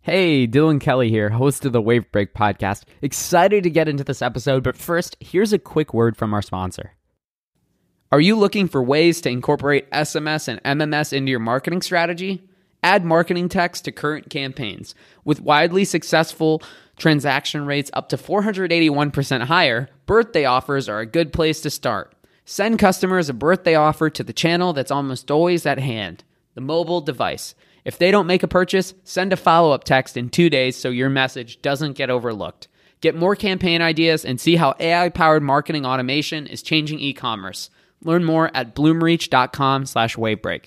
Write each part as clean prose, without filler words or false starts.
Hey, Dylan Kelly here, host of the Wave Break podcast. Excited to get into this episode, but first, here's a quick word from our sponsor. Are you looking for ways to incorporate SMS and MMS into your marketing strategy? Add marketing text to current campaigns. With widely successful transaction rates up to 481% higher, birthday offers are a good place to start. Send customers a birthday offer to the channel that's almost always at hand, the mobile device. If they don't make a purchase, send a follow-up text in 2 days so your message doesn't get overlooked. Get more campaign ideas and see how AI-powered marketing automation is changing e-commerce. Learn more at bloomreach.com/wavebreak.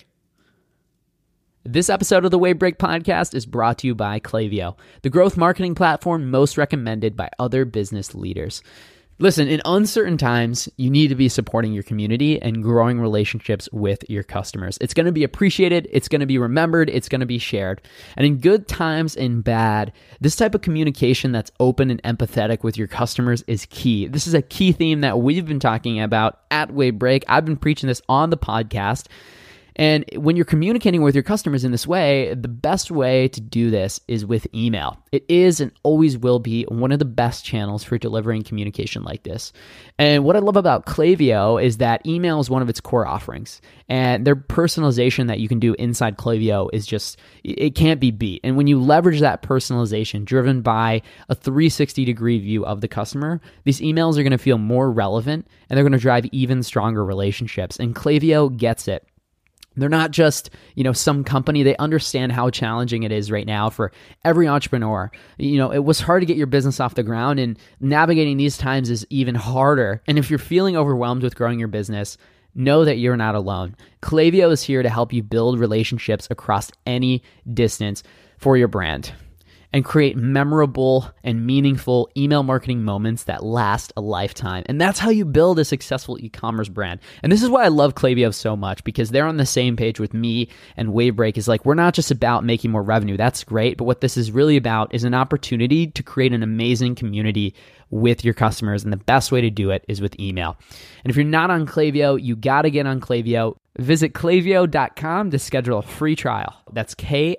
This episode of the Wavebreak podcast is brought to you by Klaviyo, the growth marketing platform most recommended by other business leaders. Listen, in uncertain times, you need to be supporting your community and growing relationships with your customers. It's going to be appreciated, it's going to be remembered, it's going to be shared. And in good times and bad, this type of communication that's open and empathetic with your customers is key. This is a key theme that we've been talking about at Wavebreak. I've been preaching this on the podcast. And when you're communicating with your customers in this way, the best way to do this is with email. It is and always will be one of the best channels for delivering communication like this. And what I love about Klaviyo is that email is one of its core offerings. And their personalization that you can do inside Klaviyo is just, it can't be beat. And when you leverage that personalization driven by a 360-degree view of the customer, these emails are going to feel more relevant and they're going to drive even stronger relationships. And Klaviyo gets it. They're not just, some company. They understand how challenging it is right now for every entrepreneur. It was hard to get your business off the ground, and navigating these times is even harder. And if you're feeling overwhelmed with growing your business, know that you're not alone. Klaviyo is here to help you build relationships across any distance for your brand and create memorable and meaningful email marketing moments that last a lifetime. And that's how you build a successful e-commerce brand. And this is why I love Klaviyo so much, because they're on the same page with me and Wavebreak. Is like, we're not just about making more revenue. That's great. But what this is really about is an opportunity to create an amazing community with your customers. And the best way to do it is with email. And if you're not on Klaviyo, you got to get on Klaviyo. Visit klaviyo.com to schedule a free trial. That's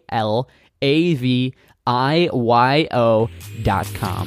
KLAVIYO.com.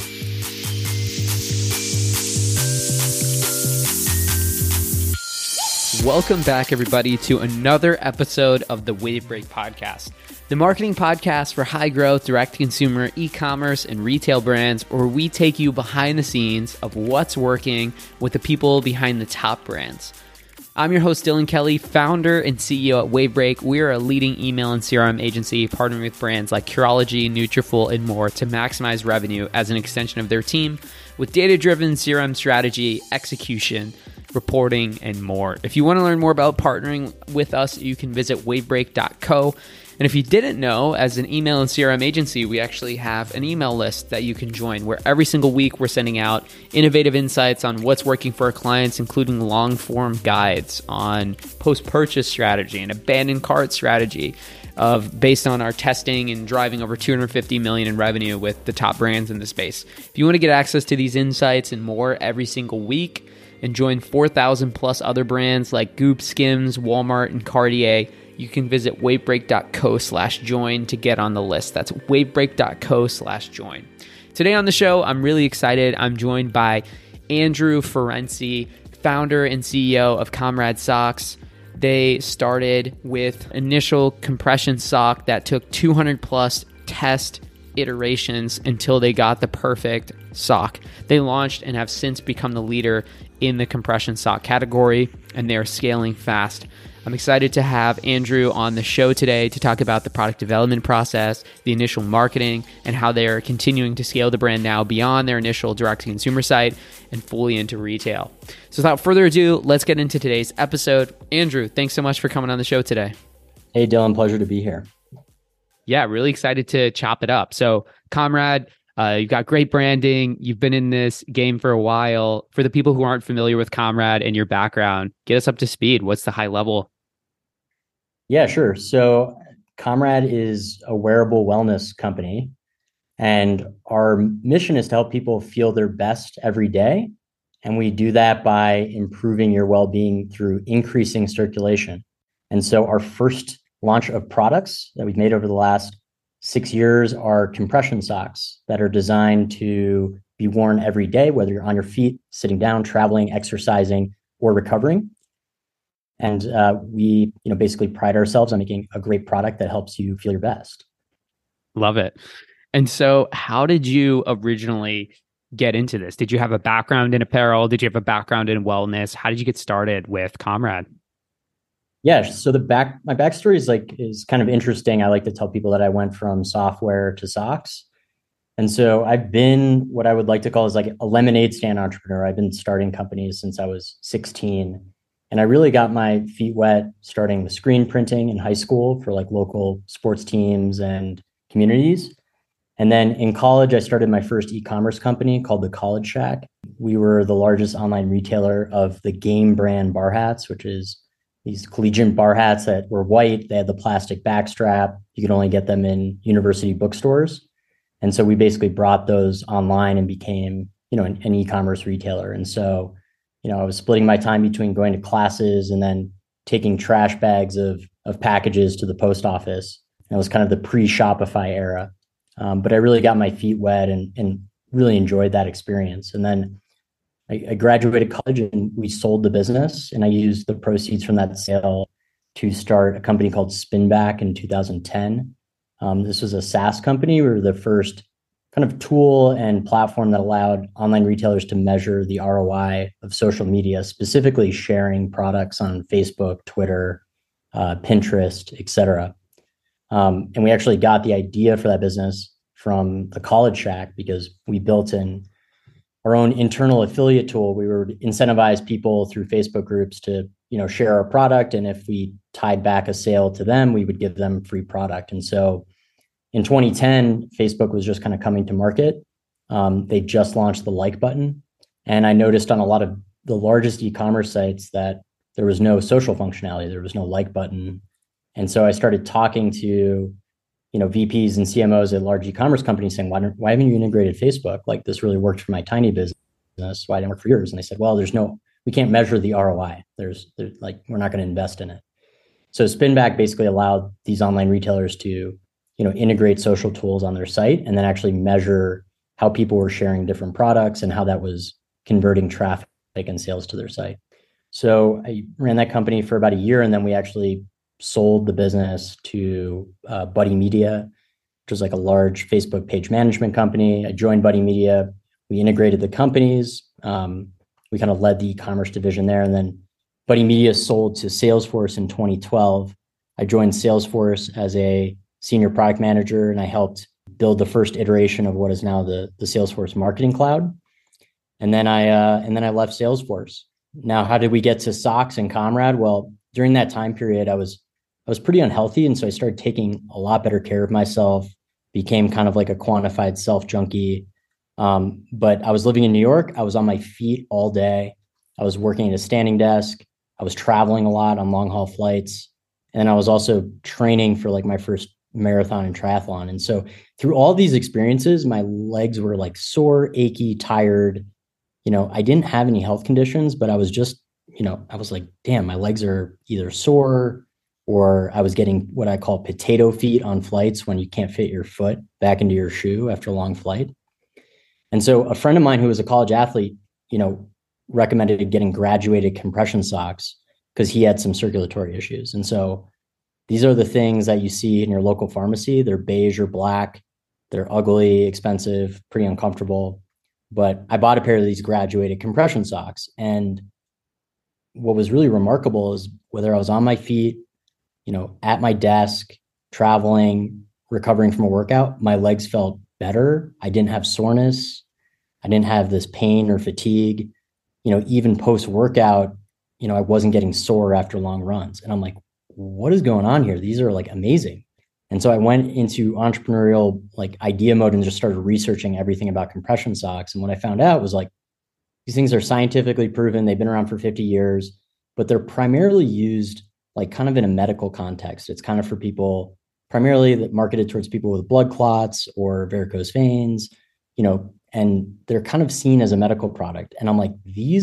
Welcome back, everybody, to another episode of the Wavebreak podcast, the marketing podcast for high growth, direct-to-consumer, e-commerce, and retail brands, where we take you behind the scenes of what's working with the people behind the top brands. I'm your host, Dylan Kelly, founder and CEO at Wavebreak. We are a leading email and CRM agency partnering with brands like Curology, Nutrafol, and more to maximize revenue as an extension of their team with data-driven CRM strategy, execution, reporting, and more. If you want to learn more about partnering with us, you can visit wavebreak.co. And if you didn't know, as an email and CRM agency, we actually have an email list that you can join, where every single week we're sending out innovative insights on what's working for our clients, including long-form guides on post-purchase strategy and abandoned cart strategy based on our testing and driving over $250 million in revenue with the top brands in the space. If you want to get access to these insights and more every single week and join 4,000 plus other brands like Goop, Skims, Walmart, and Cartier, you can visit wavebreak.co/join to get on the list. That's wavebreak.co/join. Today on the show, I'm really excited. I'm joined by Andrew Ferenczi, founder and CEO of Comrade Socks. They started with initial compression sock that took 200 plus test iterations until they got the perfect sock. They launched and have since become the leader in the compression sock category, and they're scaling fast. I'm excited to have Andrew on the show today to talk about the product development process, the initial marketing, and how they're continuing to scale the brand now beyond their initial direct-to-consumer site and fully into retail. So without further ado, let's get into today's episode. Andrew, thanks so much for coming on the show today. Hey, Dylan, pleasure to be here. Yeah, really excited to chop it up. So Comrade, you've got great branding. You've been in this game for a while. For the people who aren't familiar with Comrade and your background, get us up to speed. What's the high level? Yeah, sure. So Comrade is a wearable wellness company, and our mission is to help people feel their best every day. And we do that by improving your well-being through increasing circulation. And so our first launch of products that we've made over the last 6 years are compression socks that are designed to be worn every day, whether you're on your feet, sitting down, traveling, exercising, or recovering. And we, basically pride ourselves on making a great product that helps you feel your best. Love it. And so, how did you originally get into this? Did you have a background in apparel? Did you have a background in wellness? How did you get started with Comrade? Yeah, so my backstory is kind of interesting. I like to tell people that I went from software to socks. And so I've been what I would like to call is like a lemonade stand entrepreneur. I've been starting companies since I was 16. And I really got my feet wet starting with screen printing in high school for like local sports teams and communities. And then in college, I started my first e-commerce company called the College Shack. We were the largest online retailer of the Game brand bar hats, which is these collegiate bar hats that were white. They had the plastic backstrap. You could only get them in university bookstores. And so we basically brought those online and became, an e-commerce retailer. And so, I was splitting my time between going to classes and then taking trash bags of packages to the post office. And it was kind of the pre-Shopify era. But I really got my feet wet and really enjoyed that experience. And then I graduated college and we sold the business, and I used the proceeds from that sale to start a company called Spinback in 2010. This was a SaaS company. We were the first kind of tool and platform that allowed online retailers to measure the ROI of social media, specifically sharing products on Facebook, Twitter, Pinterest, et cetera. And we actually got the idea for that business from the College Shack because we built in our own internal affiliate tool. We would incentivize people through Facebook groups to, share our product. And if we tied back a sale to them, we would give them free product. And so in 2010, Facebook was just kind of coming to market. They just launched the like button. And I noticed on a lot of the largest e-commerce sites that there was no social functionality. There was no like button. And so I started talking to, VPs and CMOs at large e-commerce companies saying, why haven't you integrated Facebook? Like, this really worked for my tiny business. Why didn't it work for yours? And they said, well, we can't measure the ROI. There's like, we're not going to invest in it. So Spinback basically allowed these online retailers to, integrate social tools on their site and then actually measure how people were sharing different products and how that was converting traffic and sales to their site. So I ran that company for about a year, and then we actually sold the business to Buddy Media, which was like a large Facebook page management company. I joined Buddy Media. We integrated the companies. We kind of led the e-commerce division there. And then Buddy Media sold to Salesforce in 2012. I joined Salesforce as a senior product manager, and I helped build the first iteration of what is now the Salesforce Marketing Cloud. And then I left Salesforce. Now, how did we get to Socks and Comrade? Well, during that time period, I was pretty unhealthy. And so I started taking a lot better care of myself, became kind of like a quantified self junkie. But I was living in New York. I was on my feet all day. I was working at a standing desk. I was traveling a lot on long haul flights. And I was also training for like my first marathon and triathlon. And so through all these experiences, my legs were like sore, achy, tired. I didn't have any health conditions, but I was just, I was like, damn, my legs are either sore, or I was getting what I call potato feet on flights when you can't fit your foot back into your shoe after a long flight. And so a friend of mine who was a college athlete, recommended getting graduated compression socks because he had some circulatory issues. And so these are the things that you see in your local pharmacy. They're beige or black. They're ugly, expensive, pretty uncomfortable. But I bought a pair of these graduated compression socks. And what was really remarkable is whether I was on my feet, at my desk, traveling, recovering from a workout, my legs felt better. I didn't have soreness. I didn't have this pain or fatigue. Even post-workout, I wasn't getting sore after long runs. And I'm like, what is going on here? These are like amazing. And so I went into entrepreneurial like idea mode and just started researching everything about compression socks. And what I found out was like, these things are scientifically proven. They've been around for 50 years, but they're primarily used like kind of in a medical context. It's kind of for people primarily that marketed towards people with blood clots or varicose veins, and they're kind of seen as a medical product. And I'm like,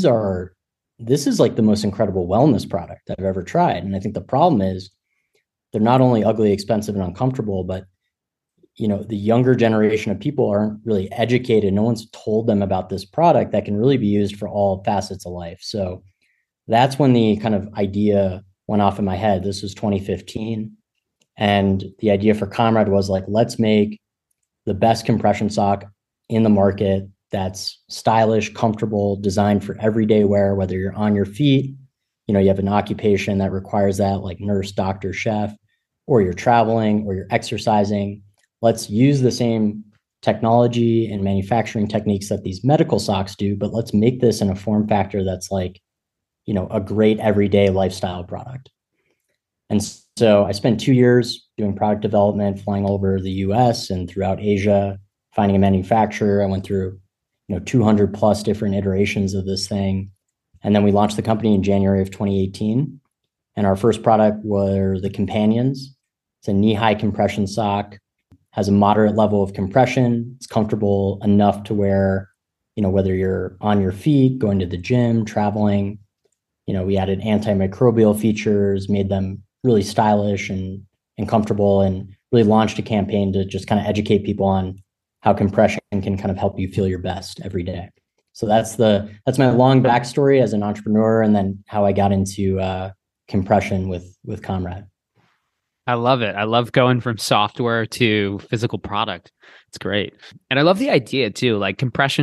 this is like the most incredible wellness product I've ever tried. And I think the problem is they're not only ugly, expensive, and uncomfortable, but the younger generation of people aren't really educated. No one's told them about this product that can really be used for all facets of life. So that's when the kind of idea went off in my head. This was 2015. And the idea for Comrade was like, let's make the best compression sock in the market that's stylish, comfortable, designed for everyday wear, whether you're on your feet, you have an occupation that requires that, like nurse, doctor, chef, or you're traveling or you're exercising. Let's use the same technology and manufacturing techniques that these medical socks do, but let's make this in a form factor that's like, a great everyday lifestyle product. And so I spent 2 years doing product development, flying all over the US and throughout Asia, finding a manufacturer. I went through, 200 plus different iterations of this thing. And then we launched the company in January of 2018. And our first product were the Companions. It's a knee-high compression sock, has a moderate level of compression. It's comfortable enough to wear, whether you're on your feet, going to the gym, traveling. We added antimicrobial features, made them really stylish and comfortable, and really launched a campaign to just kind of educate people on how compression can kind of help you feel your best every day. So that's my long backstory as an entrepreneur, and then how I got into compression with Comrade. I love it. I love going from software to physical product. It's great. And I love the idea too, like compression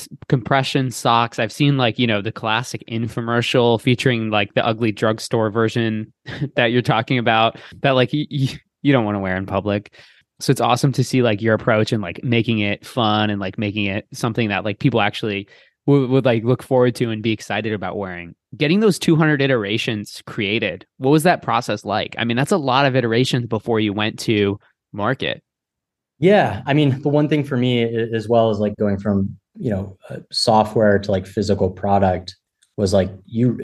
socks. I've seen like, the classic infomercial featuring like the ugly drugstore version that you're talking about that like you don't want to wear in public. So it's awesome to see like your approach and like making it fun and like making it something that like people actually would like look forward to and be excited about wearing. Getting those 200 iterations created, what was that process like? I mean, that's a lot of iterations before you went to market. Yeah, I mean, the one thing for me as well is like going from, software to like physical product was like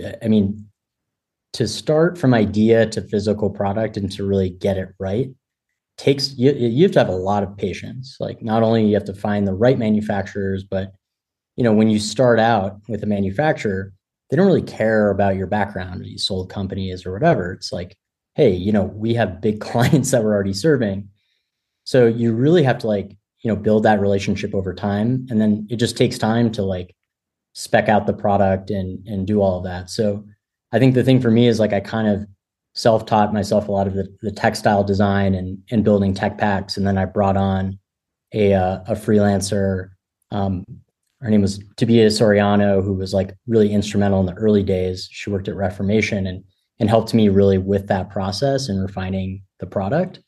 to start from idea to physical product and to really get it right takes you have to have a lot of patience. Like not only you have to find the right manufacturers, but when you start out with a manufacturer, they don't really care about your background, you sold companies or whatever. It's like, hey, we have big clients that we're already serving. So you really have to like, build that relationship over time. And then it just takes time to like spec out the product and do all of that. So I think the thing for me is like, I kind of self-taught myself a lot of the textile design and building tech packs. And then I brought on a freelancer. Her name was Tabia Soriano, who was like really instrumental in the early days. She worked at Reformation and helped me really with that process and refining the product.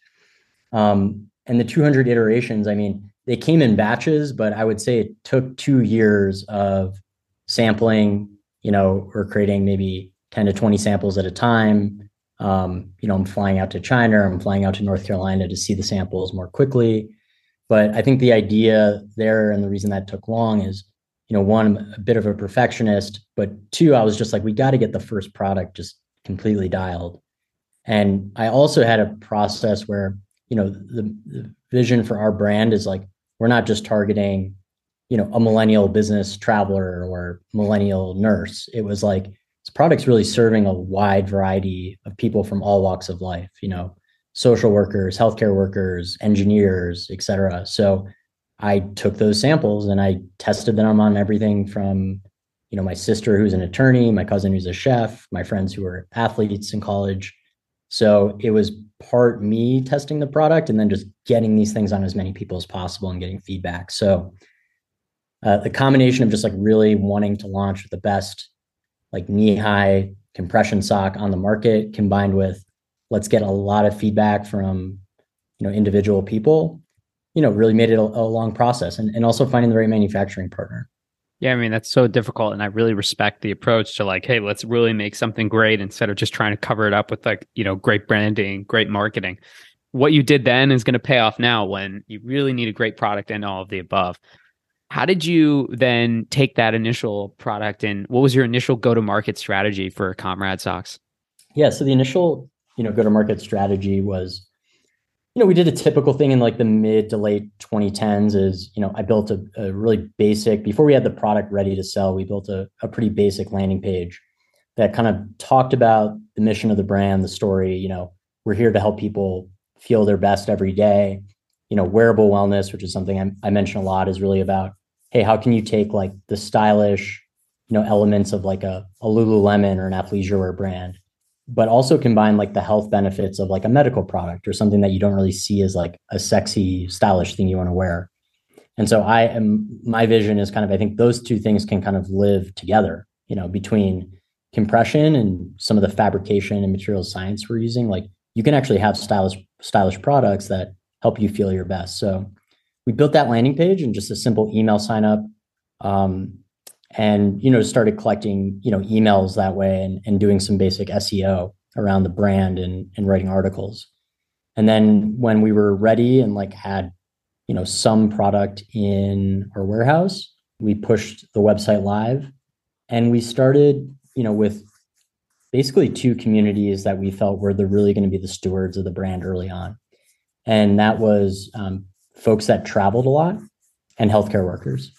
And the 200 iterations, I mean, they came in batches, but I would say it took 2 years of sampling. We're creating maybe 10 to 20 samples at a time. I'm flying out to China, I'm flying out to North Carolina to see the samples more quickly. But I think the idea there and the reason that took long is, one, I'm a bit of a perfectionist, but two, I was just like, we got to get the first product just completely dialed. And I also had a process where, the vision for our brand is like, we're not just targeting, a millennial business traveler or millennial nurse. It was like, this product's really serving a wide variety of people from all walks of life, social workers, healthcare workers, engineers, et cetera. So I took those samples and I tested them on everything from, my sister who's an attorney, my cousin who's a chef, my friends who were athletes in college. So it was part me testing the product and then just getting these things on as many people as possible and getting feedback. So the combination of just like really wanting to launch the best like knee-high compression sock on the market, combined with let's get a lot of feedback from, individual people, really made it a long process, and also finding the right manufacturing partner. Yeah, I mean, that's so difficult. And I really respect the approach to like, hey, let's really make something great instead of just trying to cover it up with like, great branding, great marketing. What you did then is going to pay off now when you really need a great product and all of the above. How did you then take that initial product and what was your initial go-to-market strategy for Comrade Socks? Yeah, so the initial, go-to-market strategy was, we did a typical thing in like the mid to late 2010s is, I built a really basic, before we had the product ready to sell, we built a pretty basic landing page that kind of talked about the mission of the brand, the story, we're here to help people feel their best every day. wearable wellness, which is something I mention a lot, is really about, hey, how can you take like the stylish, elements of like a Lululemon or an athleisure wear brand, but also combine like the health benefits of like a medical product or something that you don't really see as like a sexy, stylish thing you want to wear. And so my vision is kind of, I think those two things can kind of live together, between compression and some of the fabrication and material science we're using. Like you can actually have stylish products that help you feel your best. So we built that landing page and just a simple email sign up. And started collecting emails that way and doing some basic SEO around the brand and writing articles. And then when we were ready and like had some product in our warehouse, we pushed the website live, and we started with basically two communities that we felt were really going to be the stewards of the brand early on, and that was folks that traveled a lot and healthcare workers.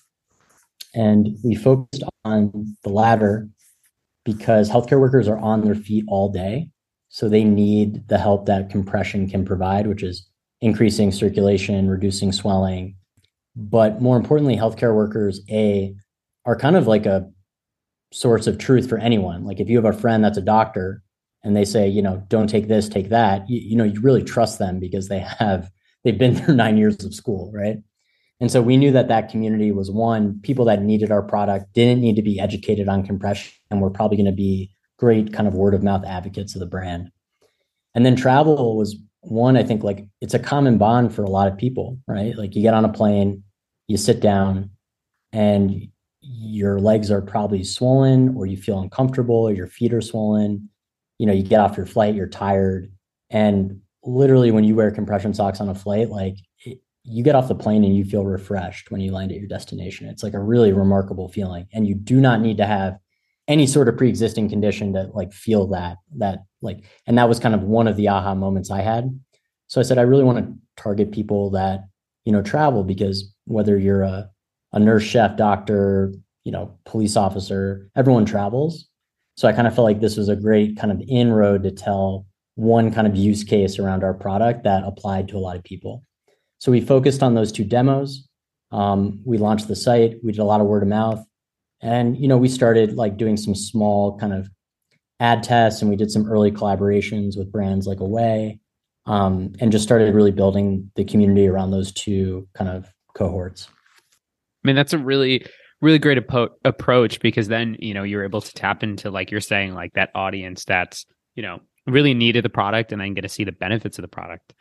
And we focused on the latter because healthcare workers are on their feet all day. So they need the help that compression can provide, which is increasing circulation, reducing swelling. But more importantly, healthcare workers, are kind of like a source of truth for anyone. Like if you have a friend that's a doctor and they say, don't take this, take that, you really trust them because they've been through 9 years of school, right? And so we knew that community was one, people that needed our product, didn't need to be educated on compression, and were probably going to be great kind of word of mouth advocates of the brand. And then travel was one, I think like it's a common bond for a lot of people, right? Like you get on a plane, you sit down and your legs are probably swollen, or you feel uncomfortable, or your feet are swollen. You get off your flight, you're tired. And literally when you wear compression socks on a flight, like you get off the plane and you feel refreshed when you land at your destination. It's like a really remarkable feeling. And you do not need to have any sort of pre-existing condition to like feel that like, and that was kind of one of the aha moments I had. So I said, I really want to target people that, travel, because whether you're a nurse, chef, doctor, police officer, everyone travels. So I kind of felt like this was a great kind of inroad to tell one kind of use case around our product that applied to a lot of people. So we focused on those two demos. We launched the site. We did a lot of word of mouth. And, we started like doing some small kind of ad tests, and we did some early collaborations with brands like Away, and just started really building the community around those two kind of cohorts. I mean, that's a really, really great approach, because then, you're able to tap into, like you're saying, like that audience that's, really needed the product and then get to see the benefits of the product.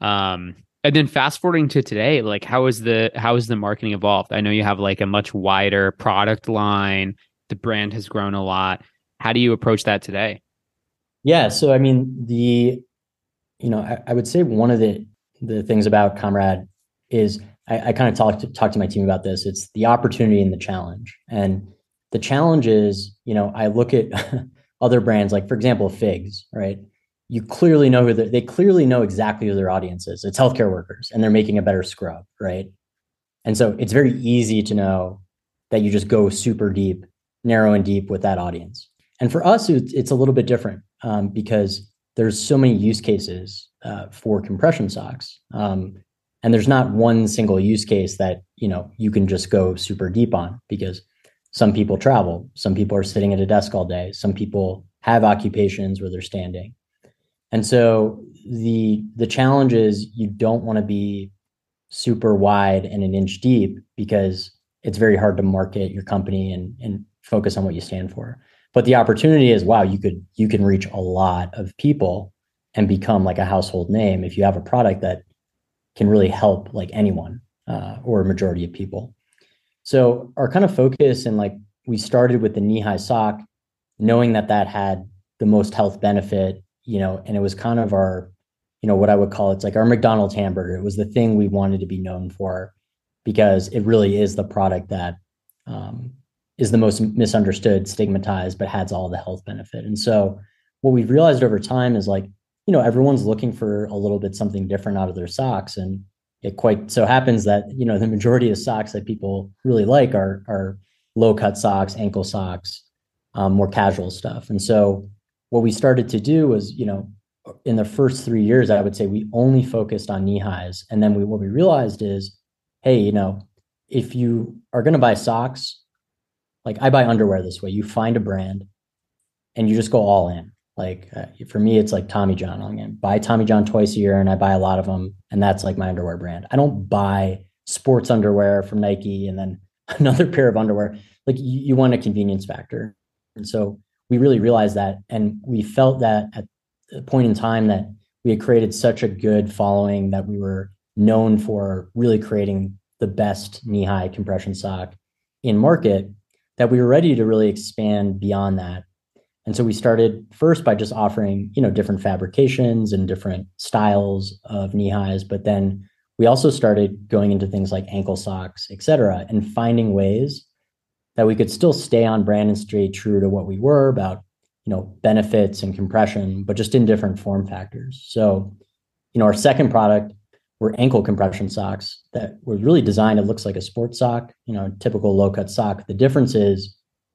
And then fast forwarding to today, like how is the marketing evolved? I know you have like a much wider product line. The brand has grown a lot. How do you approach that today? Yeah. So, I mean, I would say one of the things about Comrade is I kind of talk to my team about this. It's the opportunity and the challenge. And the challenge is, I look at other brands, like for example, Figs, right? You clearly know they clearly know exactly who their audience is. It's healthcare workers, and they're making a better scrub, right? And so it's very easy to know that you just go super deep, narrow and deep with that audience. And for us, it's a little bit different because there's so many use cases for compression socks. And there's not one single use case that, you can just go super deep on, because some people travel, some people are sitting at a desk all day, some people have occupations where they're standing. And so the challenge is you don't want to be super wide and an inch deep, because it's very hard to market your company and focus on what you stand for. But the opportunity is, wow, you can reach a lot of people and become like a household name if you have a product that can really help like anyone or a majority of people. So our kind of focus, and like we started with the knee-high sock, knowing that had the most health benefit, and it was kind of our, what I would call, it's like our McDonald's hamburger. It was the thing we wanted to be known for, because it really is the product that is the most misunderstood, stigmatized, but has all the health benefit. And so what we've realized over time is like, everyone's looking for a little bit something different out of their socks. And it quite so happens that, the majority of socks that people really like are low cut socks, ankle socks, more casual stuff. And so what we started to do was, in the first 3 years, I would say we only focused on knee highs. And then what we realized is, hey, if you are going to buy socks, like I buy underwear this way, you find a brand and you just go all in. Like for me, it's like Tommy John. I'm going to buy Tommy John twice a year and I buy a lot of them. And that's like my underwear brand. I don't buy sports underwear from Nike and then another pair of underwear. Like you want a convenience factor. And so we really realized that. And we felt that at a point in time that we had created such a good following that we were known for really creating the best knee-high compression sock in market, that we were ready to really expand beyond that. And so we started first by just offering, different fabrications and different styles of knee highs. But then we also started going into things like ankle socks, et cetera, and finding ways that we could still stay on brand and stay true to what we were about, benefits and compression, but just in different form factors. So, our second product were ankle compression socks that were really designed. It looks like a sports sock, typical low cut sock. The difference is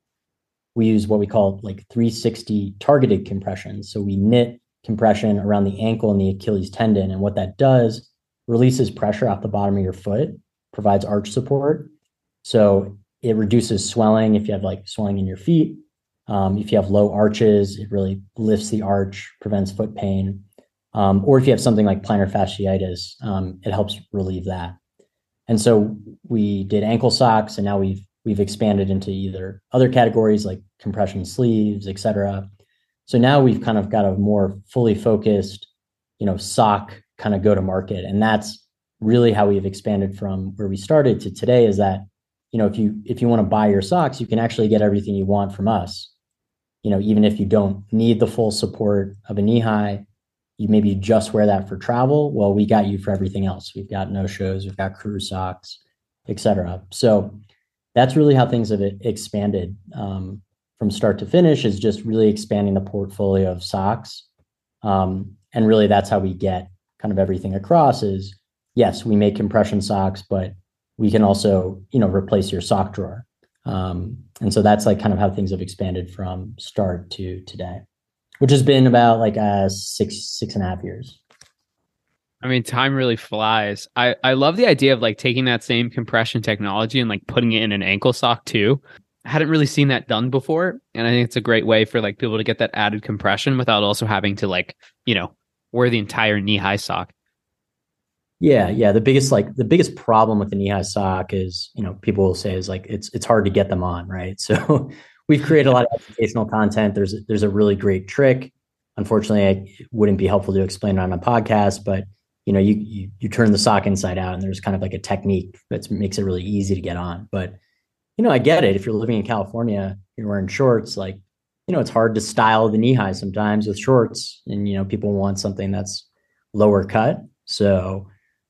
we use what we call like 360 targeted compression. So we knit compression around the ankle and the Achilles tendon. And what that does, releases pressure off the bottom of your foot, provides arch support. So it reduces swelling if you have like swelling in your feet. If you have low arches, it really lifts the arch, prevents foot pain. Or if you have something like plantar fasciitis, it helps relieve that. And so we did ankle socks, and now we've expanded into either other categories like compression sleeves, et cetera. So now we've kind of got a more fully focused, sock kind of go to market. And that's really how we've expanded from where we started to today, is that, if you want to buy your socks, you can actually get everything you want from us. Even if you don't need the full support of a knee high, you maybe just wear that for travel. Well, we got you for everything else. We've got no shows, we've got crew socks, et cetera. So that's really how things have expanded from start to finish, is just really expanding the portfolio of socks. And really that's how we get kind of everything across is, yes, we make compression socks, but we can also, replace your sock drawer. And so that's like kind of how things have expanded from start to today, which has been about like 6.5 years. I mean, time really flies. I love the idea of like taking that same compression technology and like putting it in an ankle sock too. I hadn't really seen that done before. And I think it's a great way for like people to get that added compression without also having to like, wear the entire knee high sock. Yeah. The biggest problem with the knee high sock is, people will say is like, it's hard to get them on, right? So we've created a lot of educational content. There's a really great trick. Unfortunately, it wouldn't be helpful to explain it on a podcast, but you turn the sock inside out and there's kind of like a technique that makes it really easy to get on. But, I get it. If you're living in California, you're wearing shorts, like, it's hard to style the knee high sometimes with shorts, and, people want something that's lower cut. So,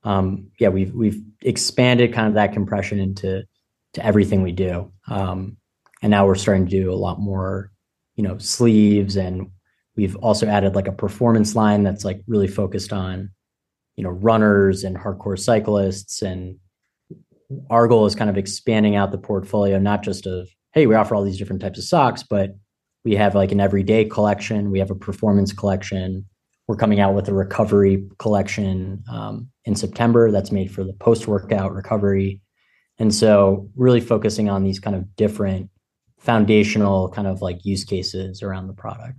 we've expanded kind of that compression into everything we do. And now we're starting to do a lot more, sleeves, and we've also added like a performance line that's like really focused on, runners and hardcore cyclists. And our goal is kind of expanding out the portfolio, not just of, hey, we offer all these different types of socks, but we have like an everyday collection. We have a performance collection. We're coming out with a recovery collection in September that's made for the post-workout recovery. And so really focusing on these kind of different foundational kind of like use cases around the product.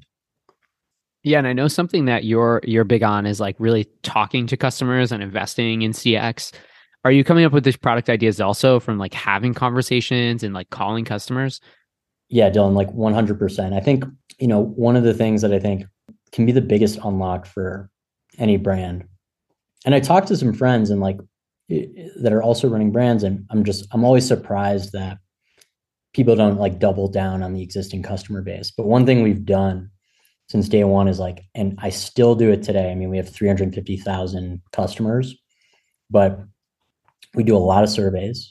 Yeah, and I know something that you're big on is like really talking to customers and investing in CX. Are you coming up with these product ideas also from like having conversations and like calling customers? Yeah, Dylan, like 100%. I think, one of the things that I think can be the biggest unlock for any brand. And I talked to some friends and like that are also running brands, and I'm always surprised that people don't like double down on the existing customer base. But one thing we've done since day one is like, and I still do it today. I mean, we have 350,000 customers, but we do a lot of surveys,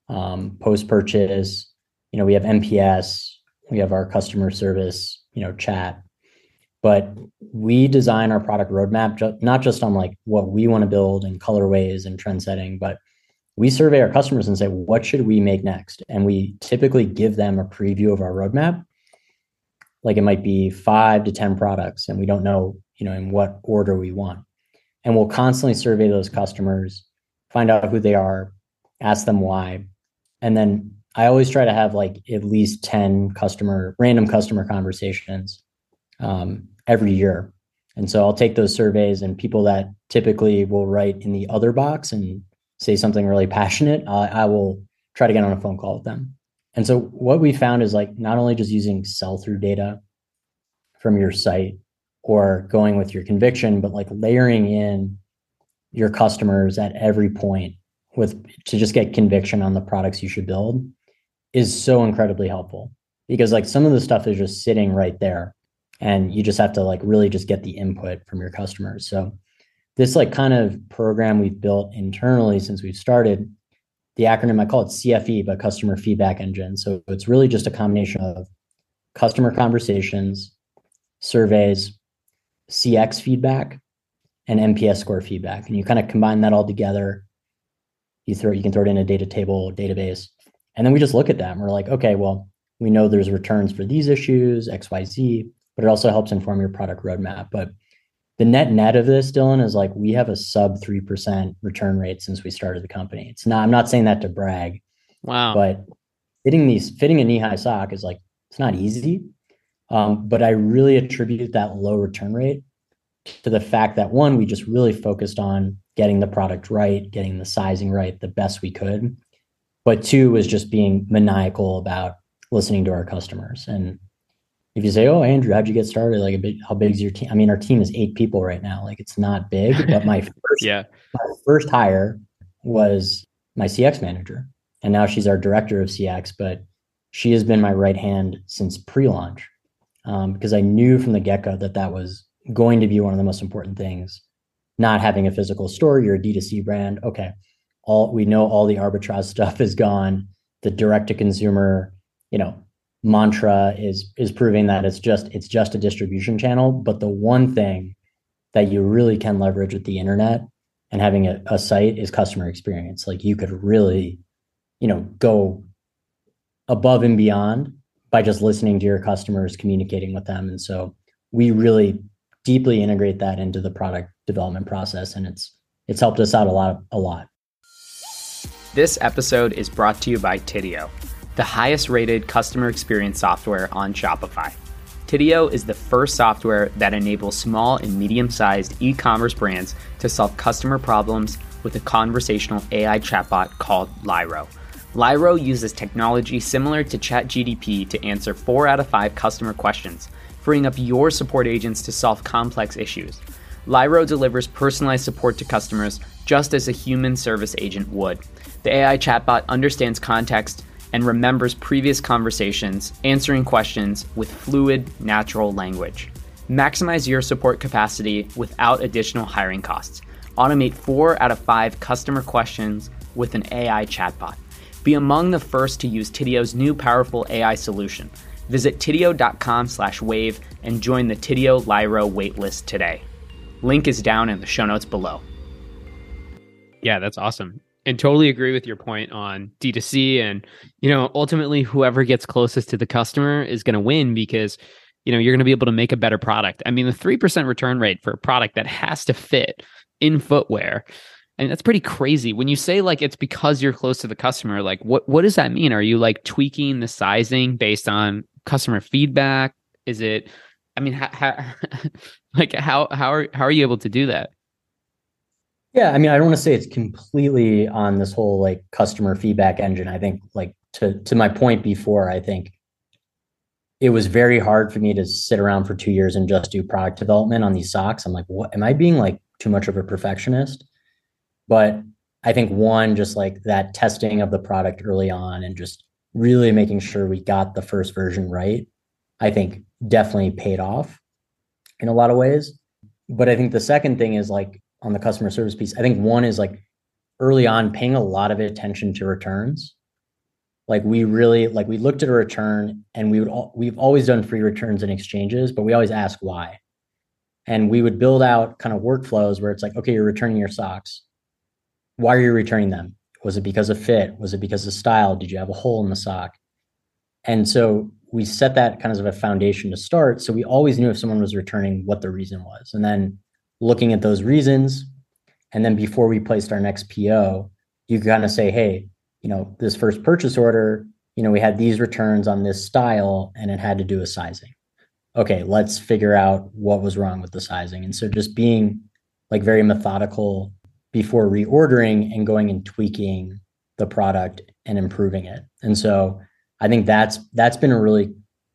post-purchase, we have NPS, we have our customer service, chat, but we design our product roadmap, not just on like what we want to build and colorways and trend setting, but we survey our customers and say, what should we make next? And we typically give them a preview of our roadmap. Like it might be 5 to 10 products, and we don't know in what order we want. And we'll constantly survey those customers, find out who they are, ask them why. And then I always try to have like at least 10 random customer conversations every year. And so I'll take those surveys, and people that typically will write in the other box and say something really passionate, I will try to get on a phone call with them. And so what we found is like not only just using sell-through data from your site or going with your conviction, but like layering in your customers at every point to just get conviction on the products you should build is so incredibly helpful, because like some of the stuff is just sitting right there and you just have to like really just get the input from your customers. So this like kind of program we've built internally since we've started, the acronym, I call it CFE, but Customer Feedback Engine. So it's really just a combination of customer conversations, surveys, CX feedback, and NPS score feedback. And you kind of combine that all together. You can throw it in a data table, database, and then we just look at that and we're like, okay, well, we know there's returns for these issues, XYZ, but it also helps inform your product roadmap. But the net of this, Dylan, is like we have a sub 3% return rate since we started the company. I'm not saying that to brag. Wow. But fitting a knee-high sock is like, it's not easy. But I really attribute that low return rate to the fact that, one, we just really focused on getting the product right, getting the sizing right the best we could. But two was just being maniacal about listening to our customers. And if you say, oh, Andrew, how'd you get started? Like, how big is your team? I mean, our team is 8 people right now. Like, it's not big, but my first hire was my CX manager. And now she's our director of CX, but she has been my right hand since pre-launch, because I knew from the get-go that was going to be one of the most important things. Not having a physical store, you're a D2C brand. Okay. We know all the arbitrage stuff is gone. The direct to consumer, mantra is proving that it's just a distribution channel. But the one thing that you really can leverage with the internet and having a site is customer experience. Like you could really, go above and beyond by just listening to your customers, communicating with them. And so we really deeply integrate that into the product development process, and it's helped us out a lot. This episode is brought to you by Tidio, the highest rated customer experience software on Shopify. Tidio is the first software that enables small and medium-sized e-commerce brands to solve customer problems with a conversational AI chatbot called Lyro. Lyro uses technology similar to ChatGPT to answer 4 out of 5 customer questions, freeing up your support agents to solve complex issues. Lyro delivers personalized support to customers just as a human service agent would. The AI chatbot understands context and remembers previous conversations, answering questions with fluid, natural language. Maximize your support capacity without additional hiring costs. Automate 4 out of 5 customer questions with an AI chatbot. Be among the first to use Tidio's new powerful AI solution. Visit tidio.com/wave and join the Tidio Lyro waitlist today. Link is down in the show notes below. Yeah, that's awesome. And totally agree with your point on D2C. And, ultimately whoever gets closest to the customer is going to win, because, you're going to be able to make a better product. I mean, the 3% return rate for a product that has to fit in footwear, and that's pretty crazy. When you say like it's because you're close to the customer, like what does that mean? Are you like tweaking the sizing based on customer feedback? Is it, I mean, how are you able to do that? Yeah, I mean, I don't want to say it's completely on this whole like customer feedback engine. I think like to my point before, I think it was very hard for me to sit around for 2 years and just do product development on these socks. I'm like, what am I being like too much of a perfectionist? But I think one, just like that testing of the product early on and just really making sure we got the first version right, I think definitely paid off in a lot of ways. But I think the second thing is like on the customer service piece, I think one is like early on paying a lot of attention to returns. Like we looked at a return, and we've always done free returns and exchanges, but we always ask why. And we would build out kind of workflows where it's like, okay, you're returning your socks. Why are you returning them? Was it because of fit? Was it because of style? Did you have a hole in the sock? And so we set that kind of a foundation to start. So we always knew if someone was returning what the reason was. And then looking at those reasons, and then before we placed our next PO, you kind of say, hey, this first purchase order, we had these returns on this style and it had to do with sizing. Okay, let's figure out what was wrong with the sizing. And so just being like very methodical before reordering and going and tweaking the product and improving it. And so I think that's been a really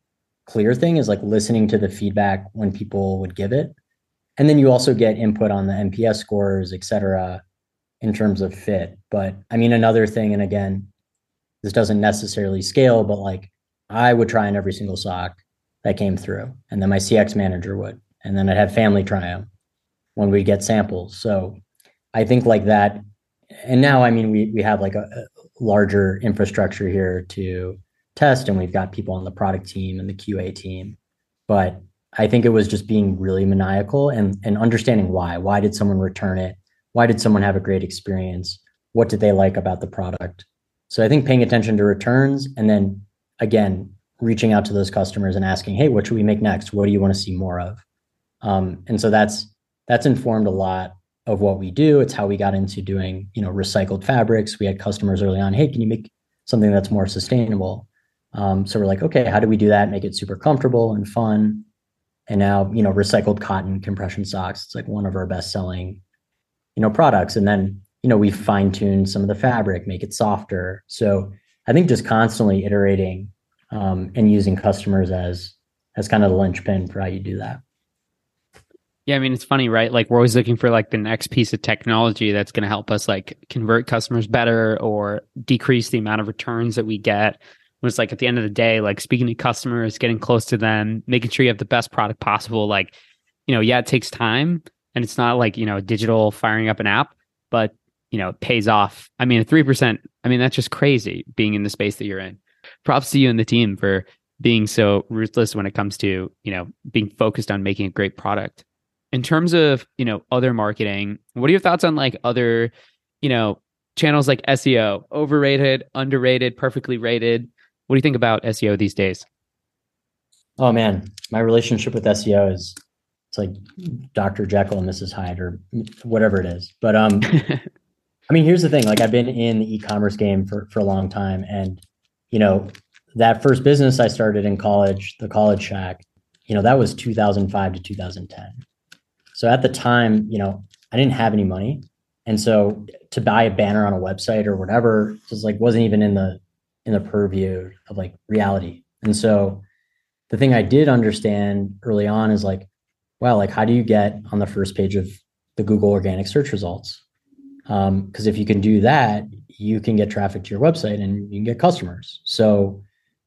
clear thing, is like listening to the feedback when people would give it. And then you also get input on the NPS scores, et cetera, in terms of fit. But I mean, another thing, and again, this doesn't necessarily scale, but like I would try on every single sock that came through, and then my CX manager would, and then I'd have family try them when we get samples. So I think like that. And now, I mean, we have like a larger infrastructure here to test, and we've got people on the product team and the QA team. But I think it was just being really maniacal and understanding why. Why did someone return it? Why did someone have a great experience? What did they like about the product? So I think paying attention to returns, and then again, reaching out to those customers and asking, hey, what should we make next? What do you want to see more of? And so that's informed a lot of what we do. It's how we got into doing, recycled fabrics. We had customers early on, hey, can you make something that's more sustainable? So we're like, okay, how do we do that? Make it super comfortable and fun. And now, recycled cotton compression socks, it's like one of our best selling, products. And then, we fine tuned some of the fabric, make it softer. So I think just constantly iterating and using customers as kind of the linchpin for how you do that. Yeah, I mean, it's funny, right? Like we're always looking for like the next piece of technology that's going to help us like convert customers better or decrease the amount of returns that we get. When it's like at the end of the day, like speaking to customers, getting close to them, making sure you have the best product possible. Like, yeah, it takes time, and it's not like, digital firing up an app, but it pays off. I mean, 3%, I mean, that's just crazy being in the space that you're in. Props to you and the team for being so ruthless when it comes to, being focused on making a great product. In terms of, other marketing, what are your thoughts on like other, channels like SEO? Overrated, underrated, perfectly rated? What do you think about SEO these days? Oh man, my relationship with SEO is, it's like Dr. Jekyll and Mrs. Hyde or whatever it is. But I mean, here's the thing. Like I've been in the e-commerce game for a long time, and that first business I started in college, the College Shack, that was 2005 to 2010. So at the time, I didn't have any money, and so to buy a banner on a website or whatever just like wasn't even in the purview of like reality. And so the thing I did understand early on is like, wow, like how do you get on the first page of the Google organic search results? Because if you can do that, you can get traffic to your website and you can get customers. So,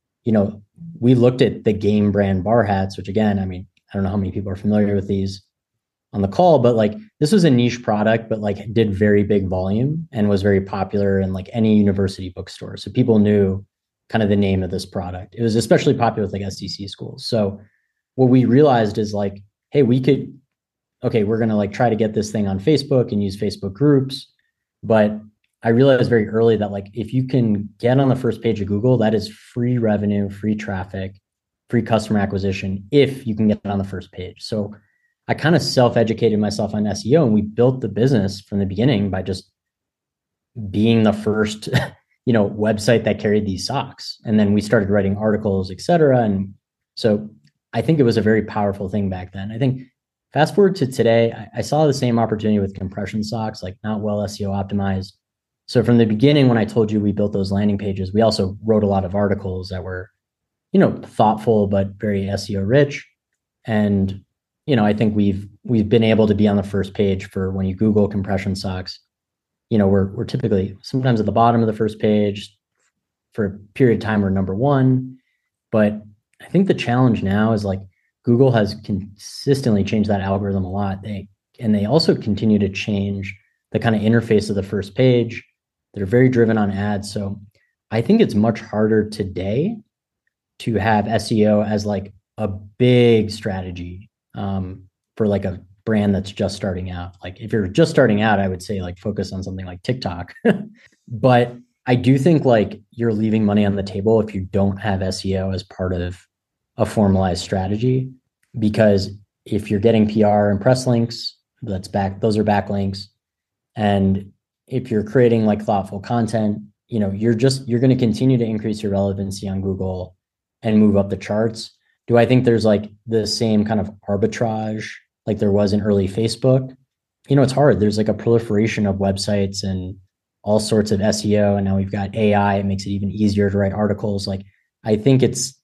we looked at the Game brand bar hats, which again, I mean, I don't know how many people are familiar with these on the call, but like this was a niche product, but like did very big volume and was very popular in like any university bookstore. So people knew kind of the name of this product. It was especially popular with like SDC schools. So what we realized is like, hey, we're going to like try to get this thing on Facebook and use Facebook groups. But I realized very early that like, if you can get on the first page of Google, that is free revenue, free traffic, free customer acquisition, if you can get on the first page. So I kind of self-educated myself on SEO, and we built the business from the beginning by just being the first, website that carried these socks. And then we started writing articles, et cetera. And so I think it was a very powerful thing back then. I think fast forward to today, I saw the same opportunity with compression socks, like not well SEO optimized. So from the beginning, when I told you we built those landing pages, we also wrote a lot of articles that were, thoughtful, but very SEO rich. And I think we've been able to be on the first page for when you Google compression socks. We're typically sometimes at the bottom of the first page for a period of time. We're number one, but I think the challenge now is like Google has consistently changed that algorithm a lot. They also continue to change the kind of interface of the first page. They're very driven on ads. So I think it's much harder today to have SEO as like a big strategy for like a brand that's just starting out. Like if you're just starting out, I would say like focus on something like TikTok. But I do think like you're leaving money on the table if you don't have SEO as part of a formalized strategy, because if you're getting PR and press links, those are backlinks. And if you're creating like thoughtful content, you're going to continue to increase your relevancy on Google and move up the charts. Do I think there's like the same kind of arbitrage like there was in early Facebook? It's hard. There's like a proliferation of websites and all sorts of SEO. And now we've got AI. It makes it even easier to write articles. Like, I think it's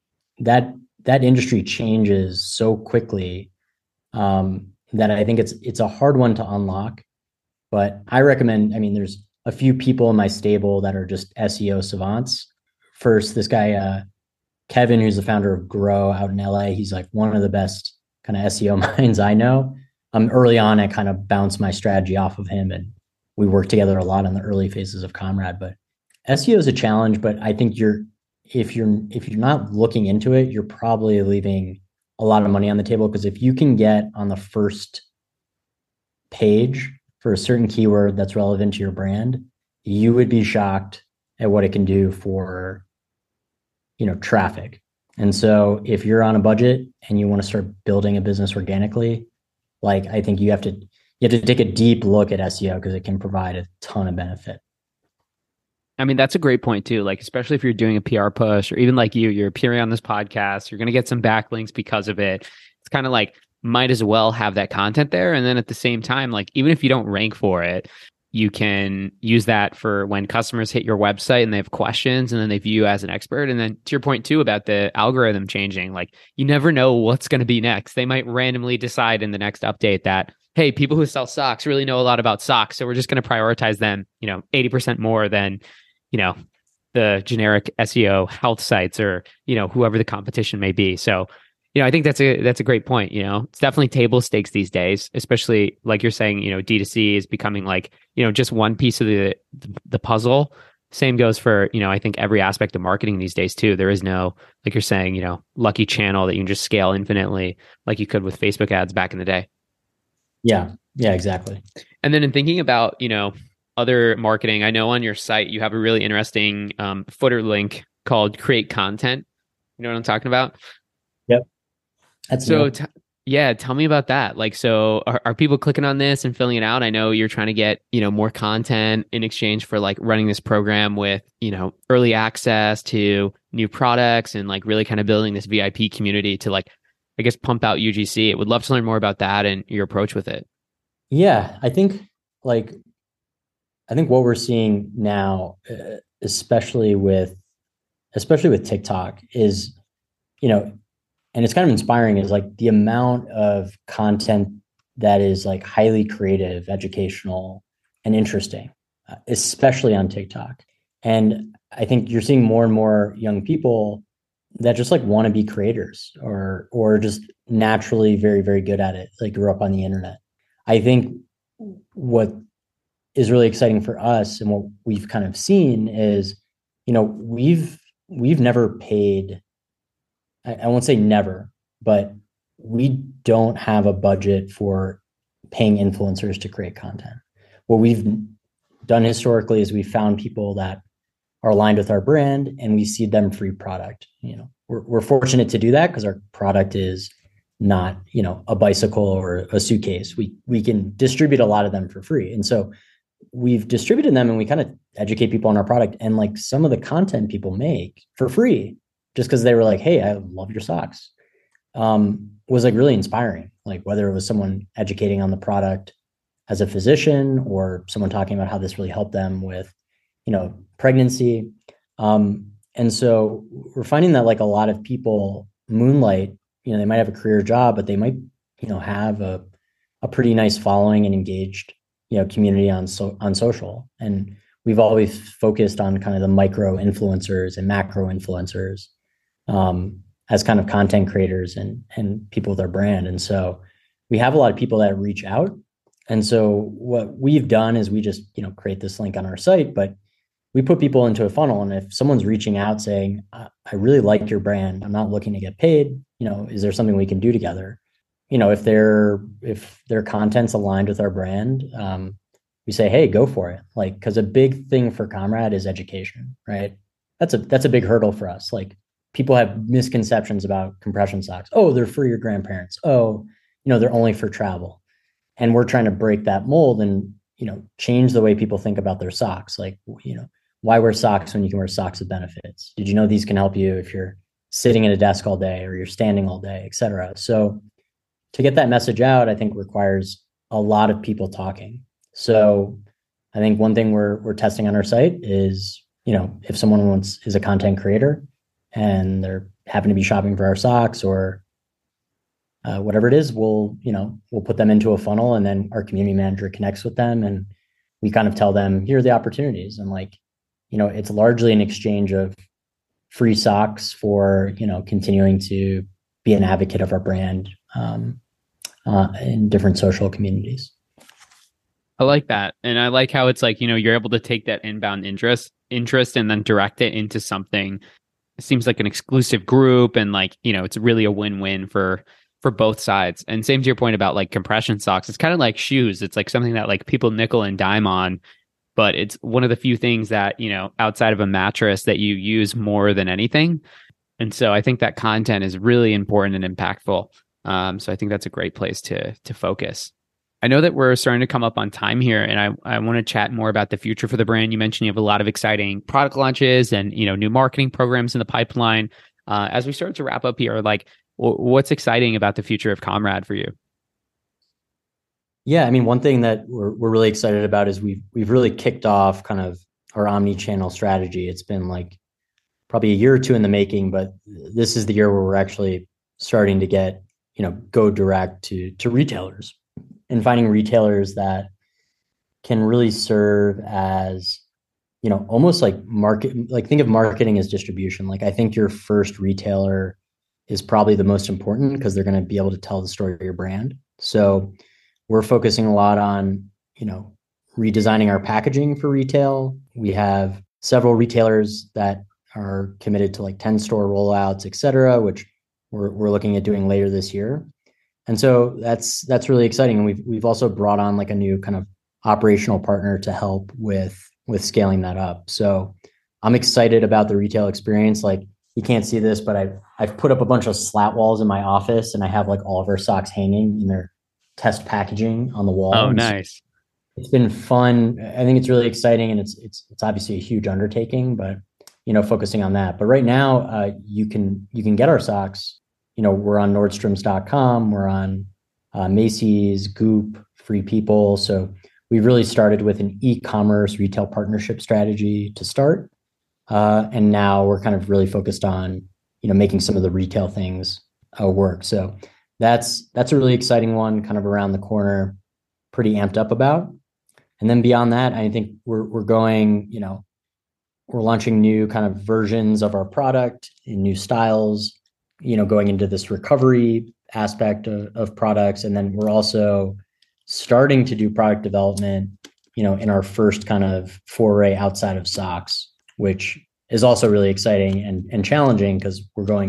that industry changes so quickly, that I think it's a hard one to unlock. But I recommend, I mean, there's a few people in my stable that are just SEO savants. First, this guy, Kevin, who's the founder of Grow out in LA. He's like one of the best kind of SEO minds I know. Early on, I kind of bounced my strategy off of him, and we worked together a lot in the early phases of Comrade. But SEO is a challenge, but I think if you're not looking into it, you're probably leaving a lot of money on the table, because if you can get on the first page for a certain keyword that's relevant to your brand, you would be shocked at what it can do for, traffic. And so if you're on a budget and you want to start building a business organically, like, I think you have to take a deep look at SEO, because it can provide a ton of benefit. I mean, that's a great point too. Like, especially if you're doing a PR push, or even like you're appearing on this podcast, you're going to get some backlinks because of it. It's kind of like, might as well have that content there. And then at the same time, like, even if you don't rank for it, you can use that for when customers hit your website and they have questions, and then they view you as an expert. And then to your point too about the algorithm changing, like, you never know what's going to be next. They might randomly decide in the next update that, hey, people who sell socks really know a lot about socks, so we're just going to prioritize them, 80% more than, the generic SEO health sites, or, whoever the competition may be. So, I think that's a great point. It's definitely table stakes these days, especially like you're saying, D2C is becoming like, just one piece of the puzzle. Same goes for, I think every aspect of marketing these days too. There is no, like you're saying, lucky channel that you can just scale infinitely like you could with Facebook ads back in the day. Yeah, exactly. And then in thinking about, other marketing, I know on your site you have a really interesting footer link called Create Content. You know what I'm talking about? Yep. That's so. Tell me about that. Like, so are people clicking on this and filling it out? I know you're trying to get, more content in exchange for like running this program with, early access to new products, and like really kind of building this VIP community to, like, I guess, pump out UGC. I would love to learn more about that and your approach with it. Yeah, I think what we're seeing now, especially with TikTok, is, and it's kind of inspiring, is like the amount of content that is like highly creative, educational, and interesting, especially on TikTok. And I think you're seeing more and more young people that just like want to be creators, or just naturally very, very good at it, like grew up on the internet. I think what is really exciting for us, and what we've kind of seen, is, we've never paid, I won't say never, but we don't have a budget for paying influencers to create content. What we've done historically is we found people that are aligned with our brand, and we seed them free product. We're fortunate to do that because our product is not, a bicycle or a suitcase. We can distribute a lot of them for free. And so we've distributed them, and we kind of educate people on our product, and like some of the content people make for free, just because they were like, hey, I love your socks, was like really inspiring. Like, whether it was someone educating on the product as a physician, or someone talking about how this really helped them with, pregnancy. And so we're finding that like a lot of people moonlight, they might have a career job, but they might, have a pretty nice following and engaged, community on social. And we've always focused on kind of the micro influencers and macro influencers, as kind of content creators and people with our brand. And so we have a lot of people that reach out. And so what we've done is we just, create this link on our site, but we put people into a funnel. And if someone's reaching out saying, I really like your brand, I'm not looking to get paid, is there something we can do together? If their content's aligned with our brand, we say, hey, go for it. Like, because a big thing for Comrade is education, right? That's a big hurdle for us. Like, people have misconceptions about compression socks. Oh, they're for your grandparents. Oh, they're only for travel. And we're trying to break that mold and, change the way people think about their socks. Like, why wear socks when you can wear socks with benefits? Did you know these can help you if you're sitting at a desk all day or you're standing all day, et cetera? So to get that message out, I think requires a lot of people talking. So I think one thing we're testing on our site is, if someone is a content creator and they're happen to be shopping for our socks or whatever it is, we'll put them into a funnel, and then our community manager connects with them, and we kind of tell them, here are the opportunities. And like, it's largely an exchange of free socks for, continuing to be an advocate of our brand in different social communities. I like that. And I like how it's like, you're able to take that inbound interest and then direct it into something. It seems like an exclusive group, and like, it's really a win-win for both sides. And same to your point about like compression socks. It's kind of like shoes. It's like something that like people nickel and dime on, but it's one of the few things that, outside of a mattress that you use more than anything. And so I think that content is really important and impactful. So I think that's a great place to focus. I know that we're starting to come up on time here, and I want to chat more about the future for the brand. You mentioned you have a lot of exciting product launches and, new marketing programs in the pipeline. As we start to wrap up here, like, what's exciting about the future of Comrade for you? Yeah, I mean, one thing that we're really excited about is we've really kicked off kind of our omni-channel strategy. It's been like probably a year or two in the making, but this is the year where we're actually starting to get, go direct to retailers, and finding retailers that can really serve as, almost like think of marketing as distribution. Like, I think your first retailer is probably the most important because they're going to be able to tell the story of your brand. So we're focusing a lot on, redesigning our packaging for retail. We have several retailers that are committed to like 10 store rollouts, et cetera, which we're looking at doing later this year. And so that's really exciting. And we've also brought on like a new kind of operational partner to help with scaling that up. So I'm excited about the retail experience. Like, you can't see this, but I've put up a bunch of slat walls in my office, and I have like all of our socks hanging in their test packaging on the wall. Oh, nice. It's been fun. I think it's really exciting, and it's obviously a huge undertaking, but focusing on that. But right now, you can get our socks. We're on Nordstroms.com. We're on Macy's, Goop, Free People. So we really started with an e-commerce retail partnership strategy to start. And now we're kind of really focused on, making some of the retail things work. So that's a really exciting one, kind of around the corner, pretty amped up about. And then beyond that, I think we're going, we're launching new kind of versions of our product in new styles, going into this recovery aspect of products. And then we're also starting to do product development, in our first kind of foray outside of socks, which is also really exciting and challenging because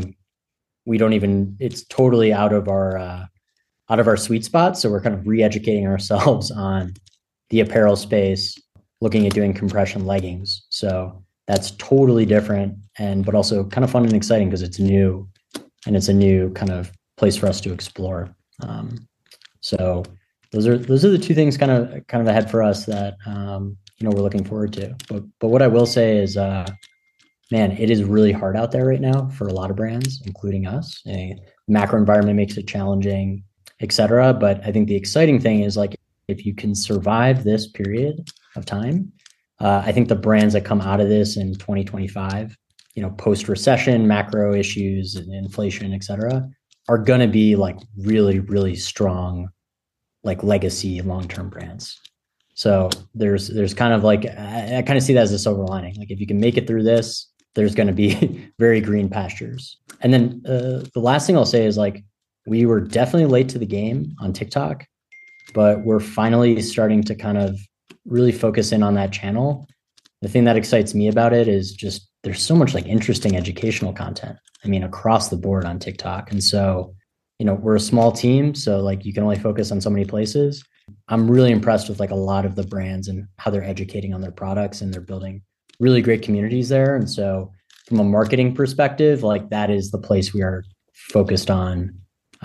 it's totally out of our sweet spot. So we're kind of re-educating ourselves on the apparel space, looking at doing compression leggings. So that's totally different, but also kind of fun and exciting because it's new, and it's a new kind of place for us to explore. So those are the two things kind of ahead for us that we're looking forward to. But what I will say is, man, it is really hard out there right now for a lot of brands, including us. The macro environment makes it challenging, et cetera. But I think the exciting thing is, like, if you can survive this period of time, I think the brands that come out of this in 2025, post-recession, macro issues and inflation, et cetera, are going to be like really, really strong, like legacy long-term brands. So there's kind of like, I kind of see that as a silver lining. Like, if you can make it through this, there's going to be very green pastures. And then the last thing I'll say is, like, we were definitely late to the game on TikTok, but we're finally starting to kind of really focus in on that channel. The thing that excites me about it is just there's so much like interesting educational content, I mean, across the board on TikTok. And so, we're a small team, so like you can only focus on so many places, I'm really impressed with like a lot of the brands and how they're educating on their products, and they're building really great communities there. And so from a marketing perspective, like that is the place we are focused on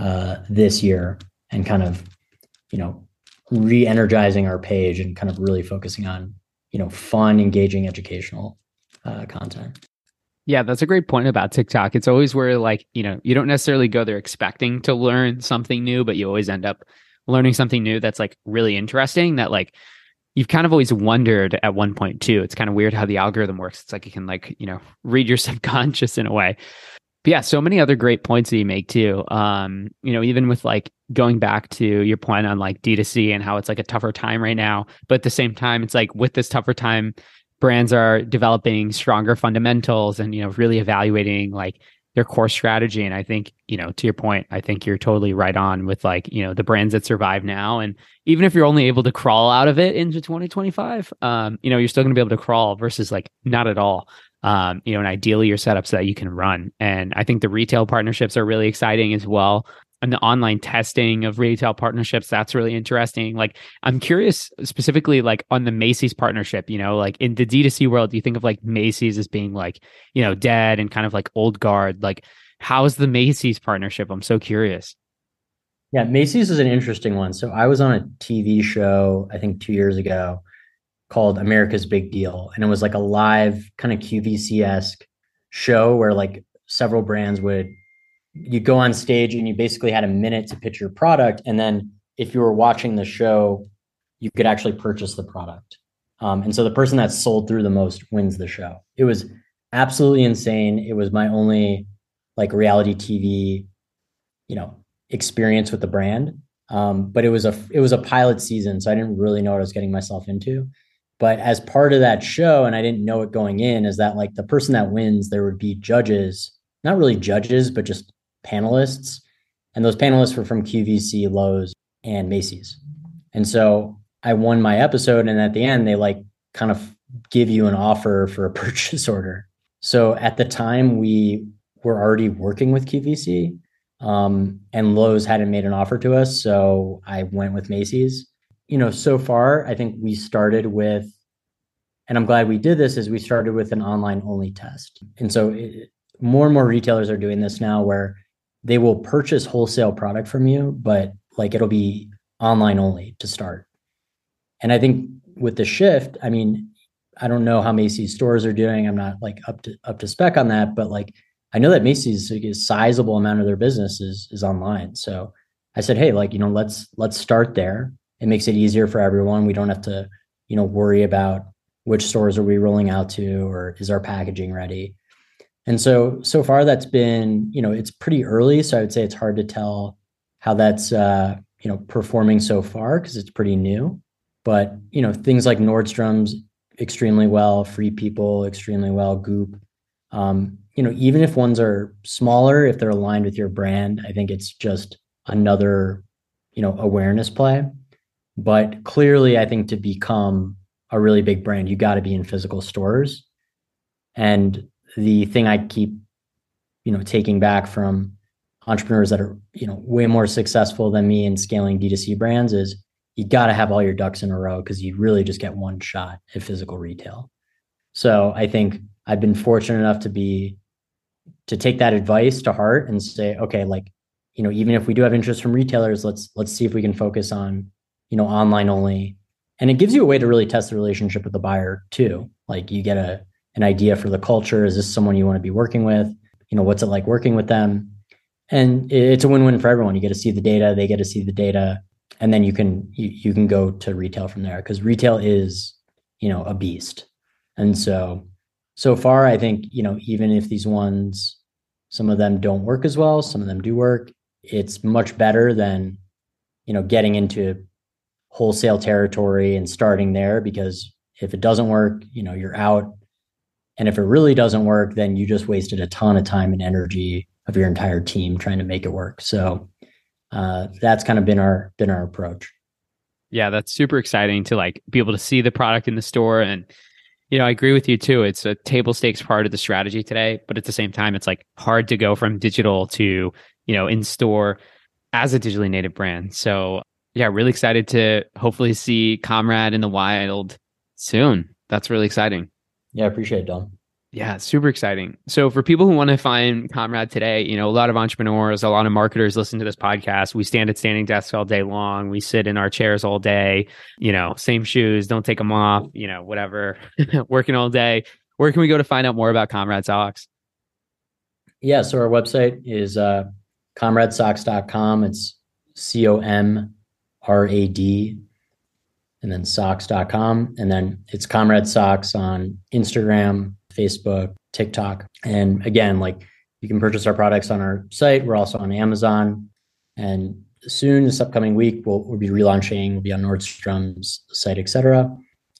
this year, and kind of, you know, re-energizing our page and kind of really focusing on, you know, fun, engaging, educational content. Yeah, that's a great point about TikTok. It's always where, like, you don't necessarily go there expecting to learn something new, but you always end up learning something new that's like really interesting, that like you've kind of always wondered at one point too. It's kind of weird how the algorithm works. It's like it can, like, read your subconscious in a way. But yeah, so many other great points that you make too. Even with like going back to your point on like D2C and how it's like a tougher time right now, but at the same time, it's like with this tougher time, brands are developing stronger fundamentals and, really evaluating like their core strategy. And I think, to your point, I think you're totally right on with like, the brands that survive now. And even if you're only able to crawl out of it into 2025, you're still going to be able to crawl versus like not at all. And ideally you're set up so that you can run. And I think the retail partnerships are really exciting as well. And the online testing of retail partnerships, that's really interesting. Like, I'm curious specifically, like on the Macy's partnership, like in the D2C world, do you think of like Macy's as being like, dead and kind of like old guard? Like, how's the Macy's partnership? I'm so curious. Yeah, Macy's is an interesting one. So I was on a TV show, I think 2 years ago, called America's Big Deal. And it was like a live kind of QVC-esque show where like several brands would, you go on stage and you basically had a minute to pitch your product. And then if you were watching the show, you could actually purchase the product. And so the person that sold through the most wins the show. It was absolutely insane. It was my only like reality TV, experience with the brand. But it was a pilot season, so I didn't really know what I was getting myself into. But as part of that show, and I didn't know it going in, is that like the person that wins, there would be judges, not really judges, but just panelists. And those panelists were from QVC, Lowe's, and Macy's. And so I won my episode. And at the end, they like kind of give you an offer for a purchase order. So at the time, we were already working with QVC, and Lowe's hadn't made an offer to us. So I went with Macy's. So far, I think we started with, and I'm glad we did this, is we started with an online only test. And so more and more retailers are doing this now, where they will purchase wholesale product from you, but like it'll be online only to start. And I think with the shift, I mean, I don't know how Macy's stores are doing. I'm not like up to spec on that, but like I know that Macy's, like, a sizable amount of their business is online. So I said, hey, like, let's start there. It makes it easier for everyone. We don't have to, worry about which stores are we rolling out to, or is our packaging ready? And so far that's been, it's pretty early. So I would say it's hard to tell how that's, performing so far, because it's pretty new. But, things like Nordstrom's extremely well, Free People extremely well, Goop. Even if ones are smaller, if they're aligned with your brand, I think it's just another, awareness play. But clearly, I think to become a really big brand, you got to be in physical stores. And the thing I keep, taking back from entrepreneurs that are, way more successful than me in scaling D2C brands is you got to have all your ducks in a row, because you really just get one shot at physical retail. So I think I've been fortunate enough to take that advice to heart and say, okay, like, even if we do have interest from retailers, let's see if we can focus on, online only. And it gives you a way to really test the relationship with the buyer too. Like, you get an idea for the culture. Is this someone you want to be working with? What's it like working with them? And it's a win-win for everyone. You get to see the data, they get to see the data, and then you can go to retail from there, because retail is, a beast. And so far, I think, even if these ones, some of them don't work as well, some of them do work, it's much better than, getting into wholesale territory and starting there, because if it doesn't work, you're out. And if it really doesn't work, then you just wasted a ton of time and energy of your entire team trying to make it work. So that's kind of been our approach. Yeah, that's super exciting to like be able to see the product in the store. And I agree with you too. It's a table stakes part of the strategy today, but at the same time, it's like hard to go from digital to, in store as a digitally native brand. So Yeah, really excited to hopefully see Comrade in the wild soon. That's really exciting. Yeah, I appreciate it, Dom. Yeah, super exciting. So for people who want to find Comrade today, a lot of entrepreneurs, a lot of marketers listen to this podcast. We stand at standing desks all day long. We sit in our chairs all day, same shoes, don't take them off, whatever, working all day. Where can we go to find out more about Comrade Socks? Yeah, so our website is comradesocks.com. It's COMRAD and then socks.com. And then it's Comrade Socks on Instagram, Facebook, TikTok. And again, you can purchase our products on our site. We're also on Amazon. And soon, this upcoming week, we'll be relaunching. We'll be on Nordstrom's site, etc.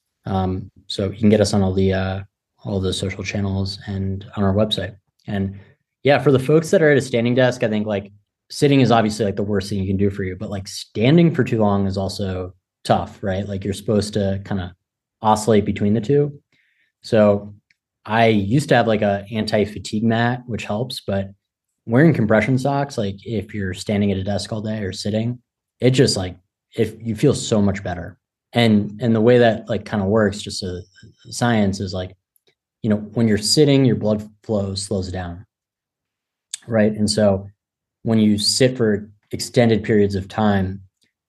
So you can get us on all the social channels and on our website. And yeah, for the folks that are at a standing desk, I think sitting is obviously the worst thing you can do for you, but standing for too long is also tough, right? You're supposed to kind of oscillate between the two. So I used to have a anti-fatigue mat, which helps, but wearing compression socks, if you're standing at a desk all day or sitting, it just if you feel so much better. And the way that kind of works, just science is when you're sitting, your blood flow slows down, right? And so when you sit for extended periods of time,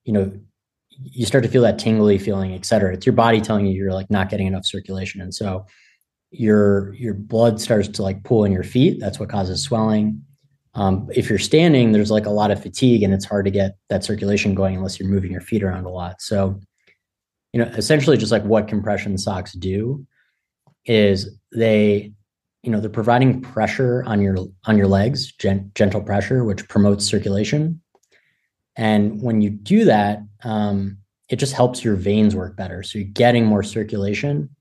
you start to feel that tingly feeling, et cetera. It's your body telling you you're not getting enough circulation. And so your blood starts to pool in your feet. That's what causes swelling. If you're standing, there's a lot of fatigue and it's hard to get that circulation going unless you're moving your feet around a lot. So, essentially just what compression socks do is they're providing pressure on your legs, gentle pressure, which promotes circulation. And when you do that, it just helps your veins work better. So you're getting more circulation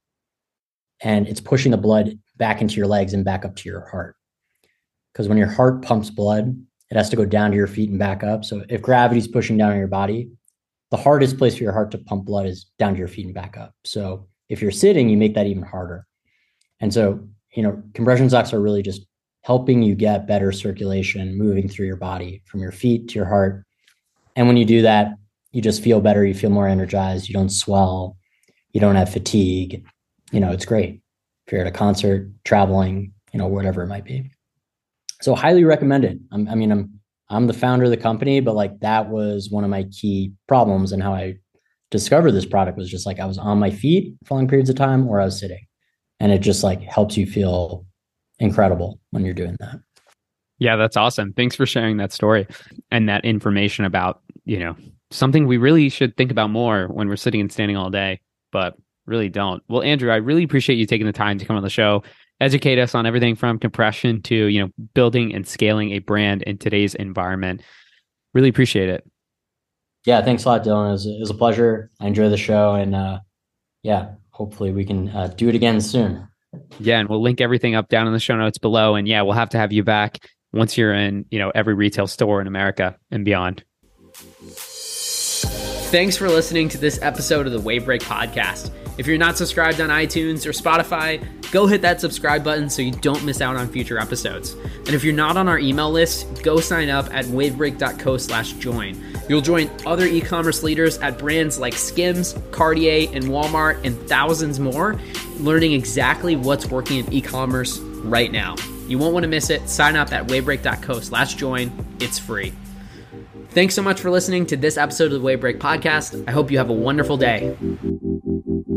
and it's pushing the blood back into your legs and back up to your heart. Because when your heart pumps blood, it has to go down to your feet and back up. So if gravity is pushing down on your body, the hardest place for your heart to pump blood is down to your feet and back up. So if you're sitting, you make that even harder. And so, compression socks are really just helping you get better circulation moving through your body from your feet to your heart. And when you do that, you just feel better. You feel more energized. You don't swell. You don't have fatigue. It's great if you're at a concert, traveling, whatever it might be. So highly recommended. I'm the founder of the company, but that was one of my key problems, and how I discovered this product was just I was on my feet for long periods of time or I was sitting, and it just helps you feel incredible when you're doing that. Yeah, that's awesome. Thanks for sharing that story and that information about, something we really should think about more when we're sitting and standing all day, but really don't. Well, Andrew, I really appreciate you taking the time to come on the show, educate us on everything from compression to, building and scaling a brand in today's environment. Really appreciate it. Yeah, thanks a lot, Dylan. It was a pleasure. I enjoy the show, and hopefully we can do it again soon. Yeah, and we'll link everything up down in the show notes below. And yeah, we'll have to have you back once you're in, every retail store in America and beyond. Thanks for listening to this episode of the Wavebreak Podcast. If you're not subscribed on iTunes or Spotify, go hit that subscribe button so you don't miss out on future episodes. And if you're not on our email list, go sign up at wavebreak.co/join. You'll join other e-commerce leaders at brands like Skims, Cartier, and Walmart, and thousands more, learning exactly what's working in e-commerce right now. You won't want to miss it. Sign up at wavebreak.co/join. It's free. Thanks so much for listening to this episode of the Wavebreak Podcast. I hope you have a wonderful day.